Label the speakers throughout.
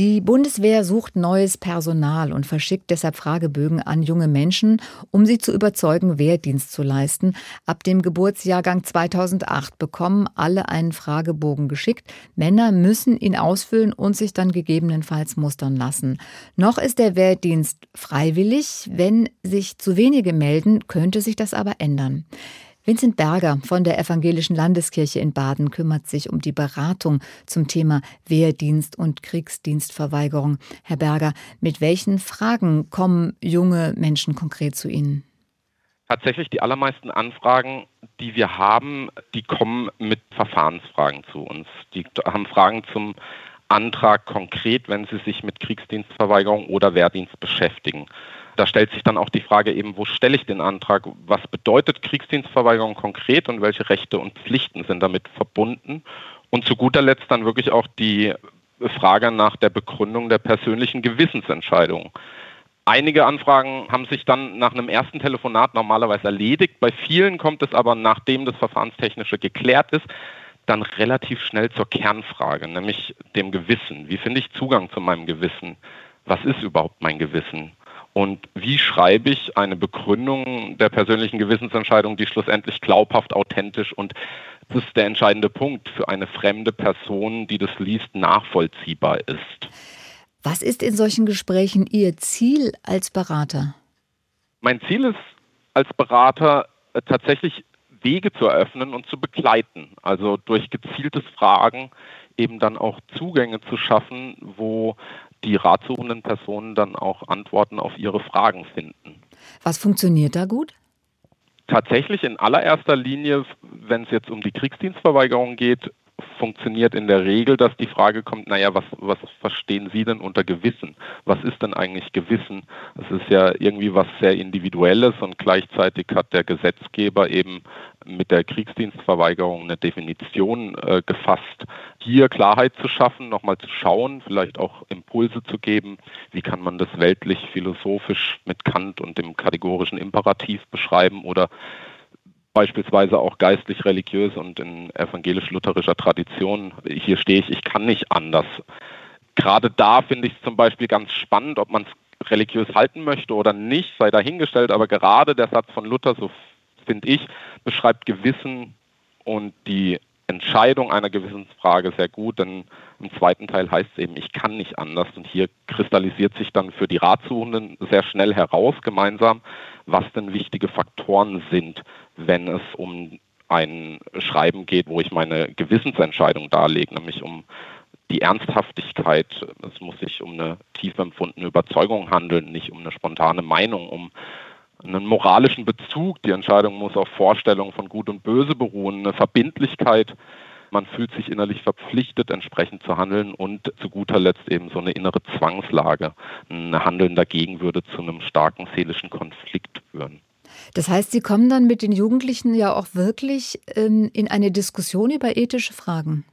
Speaker 1: Die Bundeswehr sucht neues Personal und verschickt deshalb Fragebögen an junge Menschen, um sie zu überzeugen, Wehrdienst zu leisten. Ab dem Geburtsjahrgang 2008 bekommen alle einen Fragebogen geschickt. Männer müssen ihn ausfüllen und sich dann gegebenenfalls mustern lassen. Noch ist der Wehrdienst freiwillig. Wenn sich zu wenige melden, könnte sich das aber ändern. Vincent Berger von der Evangelischen Landeskirche in Baden kümmert sich um die Beratung zum Thema Wehrdienst und Kriegsdienstverweigerung. Herr Berger, mit welchen Fragen kommen junge Menschen konkret zu Ihnen?
Speaker 2: Tatsächlich die allermeisten Anfragen, die wir haben, die kommen mit Verfahrensfragen zu uns. Die haben Fragen zum Antrag konkret, wenn sie sich mit Kriegsdienstverweigerung oder Wehrdienst beschäftigen. Da stellt sich dann auch die Frage eben, wo stelle ich den Antrag? Was bedeutet Kriegsdienstverweigerung konkret und welche Rechte und Pflichten sind damit verbunden? Und zu guter Letzt dann wirklich auch die Frage nach der Begründung der persönlichen Gewissensentscheidung. Einige Anfragen haben sich dann nach einem ersten Telefonat normalerweise erledigt. Bei vielen kommt es aber, nachdem das Verfahrenstechnische geklärt ist, dann relativ schnell zur Kernfrage, nämlich dem Gewissen. Wie finde ich Zugang zu meinem Gewissen? Was ist überhaupt mein Gewissen? Und wie schreibe ich eine Begründung der persönlichen Gewissensentscheidung, die schlussendlich glaubhaft, authentisch und, das ist der entscheidende Punkt, für eine fremde Person, die das liest, nachvollziehbar ist?
Speaker 1: Was ist in solchen Gesprächen Ihr Ziel als Berater?
Speaker 2: Mein Ziel ist als Berater tatsächlich Wege zu eröffnen und zu begleiten. Also durch gezieltes Fragen eben dann auch Zugänge zu schaffen, wo die ratsuchenden Personen dann auch Antworten auf ihre Fragen finden.
Speaker 1: Was funktioniert da gut?
Speaker 2: Tatsächlich in allererster Linie, wenn es jetzt um die Kriegsdienstverweigerung geht, funktioniert in der Regel, dass die Frage kommt, was verstehen Sie denn unter Gewissen? Was ist denn eigentlich Gewissen? Das ist ja irgendwie was sehr Individuelles und gleichzeitig hat der Gesetzgeber eben mit der Kriegsdienstverweigerung eine Definition gefasst. Hier Klarheit zu schaffen, nochmal zu schauen, vielleicht auch Impulse zu geben, wie kann man das weltlich-philosophisch mit Kant und dem kategorischen Imperativ beschreiben oder beispielsweise auch geistlich-religiös und in evangelisch-lutherischer Tradition. Hier stehe ich kann nicht anders. Gerade da finde ich es zum Beispiel ganz spannend, ob man es religiös halten möchte oder nicht, sei dahingestellt, aber gerade der Satz von Luther, so finde ich, beschreibt Gewissen und die Entscheidung einer Gewissensfrage sehr gut, denn im zweiten Teil heißt es eben, ich kann nicht anders. Und hier kristallisiert sich dann für die Ratsuchenden sehr schnell heraus gemeinsam, was denn wichtige Faktoren sind, wenn es um ein Schreiben geht, wo ich meine Gewissensentscheidung darlege, nämlich um die Ernsthaftigkeit. Es muss sich um eine tief empfundene Überzeugung handeln, nicht um eine spontane Meinung, um einen moralischen Bezug. Die Entscheidung muss auf Vorstellungen von Gut und Böse beruhen, eine Verbindlichkeit. Man fühlt sich innerlich verpflichtet, entsprechend zu handeln und zu guter Letzt eben so eine innere Zwangslage. Ein Handeln dagegen würde zu einem starken seelischen Konflikt führen.
Speaker 1: Das heißt, Sie kommen dann mit den Jugendlichen ja auch wirklich in eine Diskussion über ethische Fragen?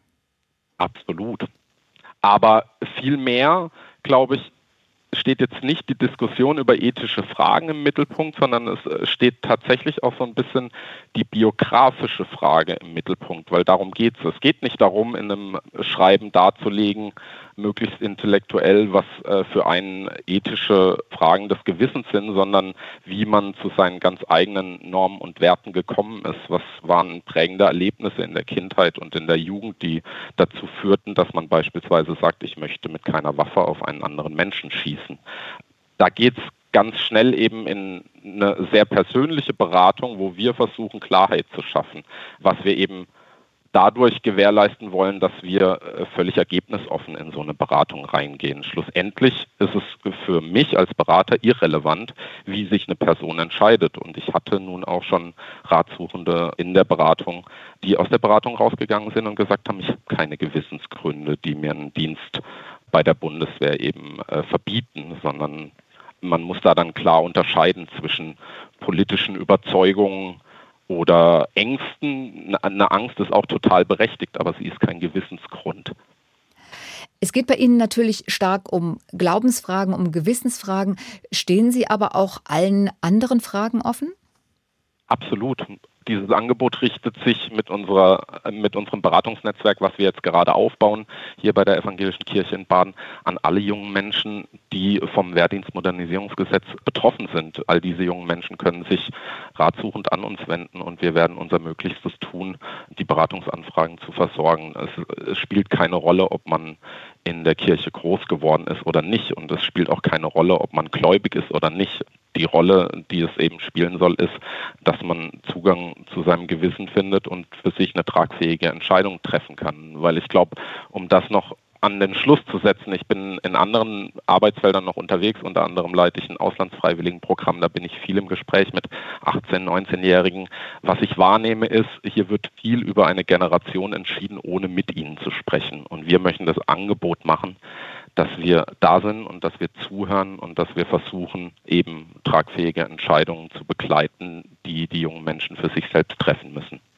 Speaker 2: Absolut. Aber vielmehr, glaube ich, steht jetzt nicht die Diskussion über ethische Fragen im Mittelpunkt, sondern es steht tatsächlich auch so ein bisschen die biografische Frage im Mittelpunkt, weil darum geht es. Es geht nicht darum, in einem Schreiben darzulegen, möglichst intellektuell, was für einen ethische Fragen des Gewissens sind, sondern wie man zu seinen ganz eigenen Normen und Werten gekommen ist. Was waren prägende Erlebnisse in der Kindheit und in der Jugend, die dazu führten, dass man beispielsweise sagt, ich möchte mit keiner Waffe auf einen anderen Menschen schießen. Da geht es ganz schnell eben in eine sehr persönliche Beratung, wo wir versuchen, Klarheit zu schaffen, was wir eben dadurch gewährleisten wollen, dass wir völlig ergebnisoffen in so eine Beratung reingehen. Schlussendlich ist es für mich als Berater irrelevant, wie sich eine Person entscheidet. Und ich hatte nun auch schon Ratsuchende in der Beratung, die aus der Beratung rausgegangen sind und gesagt haben, ich habe keine Gewissensgründe, die mir einen Dienst bei der Bundeswehr eben verbieten, sondern man muss da dann klar unterscheiden zwischen politischen Überzeugungen oder Ängsten. Eine Angst ist auch total berechtigt, aber sie ist kein Gewissensgrund.
Speaker 1: Es geht bei Ihnen natürlich stark um Glaubensfragen, um Gewissensfragen. Stehen Sie aber auch allen anderen Fragen offen?
Speaker 2: Absolut. Dieses Angebot richtet sich mit unserem Beratungsnetzwerk, was wir jetzt gerade aufbauen, hier bei der Evangelischen Kirche in Baden, an alle jungen Menschen, die vom Wehrdienstmodernisierungsgesetz betroffen sind. All diese jungen Menschen können sich ratsuchend an uns wenden und wir werden unser Möglichstes tun, die Beratungsanfragen zu versorgen. Es spielt keine Rolle, ob man in der Kirche groß geworden ist oder nicht, und es spielt auch keine Rolle, ob man gläubig ist oder nicht. Die Rolle, die es eben spielen soll, ist, dass man Zugang zu seinem Gewissen findet und für sich eine tragfähige Entscheidung treffen kann. Weil ich glaube, um das noch an den Schluss zu setzen, ich bin in anderen Arbeitsfeldern noch unterwegs, unter anderem leite ich ein Auslandsfreiwilligenprogramm, da bin ich viel im Gespräch mit 18-, 19-Jährigen. Was ich wahrnehme ist, hier wird viel über eine Generation entschieden, ohne mit ihnen zu sprechen. Und wir möchten das Angebot machen, dass wir da sind und dass wir zuhören und dass wir versuchen, eben tragfähige Entscheidungen zu begleiten, die die jungen Menschen für sich selbst treffen müssen.